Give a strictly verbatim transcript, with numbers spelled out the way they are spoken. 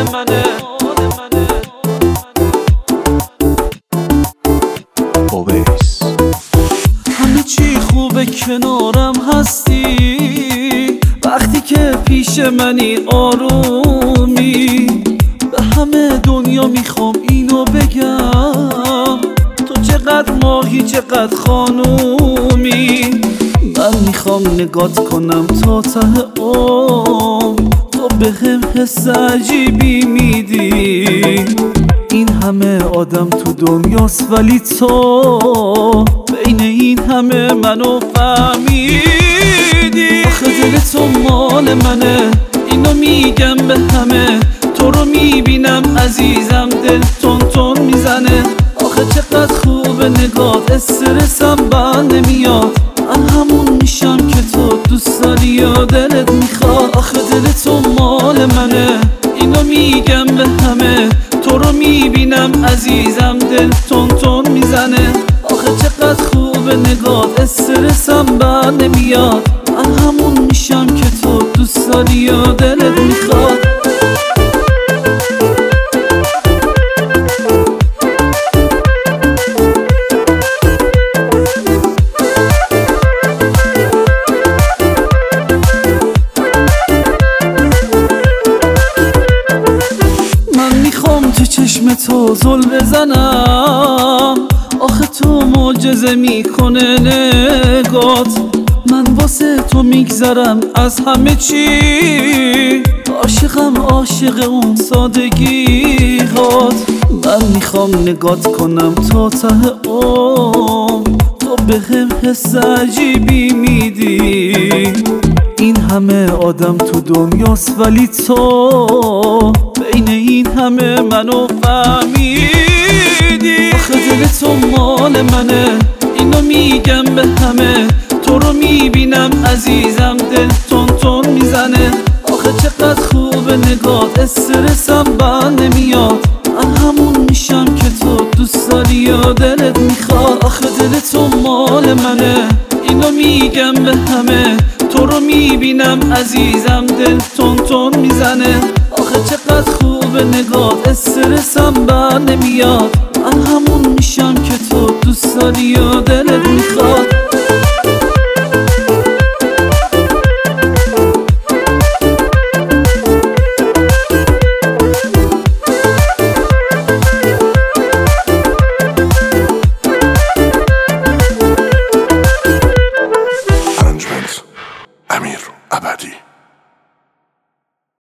منه. اویس همه چی خوبه کنارم هستی، وقتی که پیش منی آرومی. به همه دنیا میخوام اینو بگم، تو چقدر ماهی چقدر خانومی. من میخوام نگات کنم تا ته عمر، تو به هم حس عجیبی میدی. این همه آدم تو دنیاست ولی تو بین این همه منو فهمیدی. آخه دل تو مال منه، اینو میگم به همه. تو رو میبینم عزیزم دل تون تون میزنه. آخه چقدر خوبه نگات، استرسم بند نمیاد. من همون میشم که تو دوست داری یا دلت میخواد. آخه دل تو مال منه، اینو میگم به همه. تو رو میبینم عزیزم دل تون تون میزنه. آخه چقدر خوبه نگات، استرسم بند نمیاد. من همون میشم که تو دوست داری یا دلت میخواد. تو چشم تو زل بزنم، آخه تو معجزه میکنه نگات. من واسه تو میگذرم از همه چی، عاشقم عاشق اون سادگی هات. من میخوام نگات کنم تا ته عمر، تو به هم حس عجیبی میدی. این همه آدم تو دنیاست ولی تو بین این همه منو فهمیدی. آخه دل تو مال منه، اینو میگم به همه. تو رو میبینم عزیزم دل تون تون میزنه. آخه چقدر خوبه نگات، استرسم بند نمیاد. من همون میشم که تو دوست داری یا دلت میخواد. آخه دل تو مال منه، اینو میگم به همه. تو رو میبینم عزیزم دل تون تون میزنه. آخه چقدر خوبه نگات، استرسم بند نمیاد. من همون میشم که تو دوست داری یا دلت میخواد.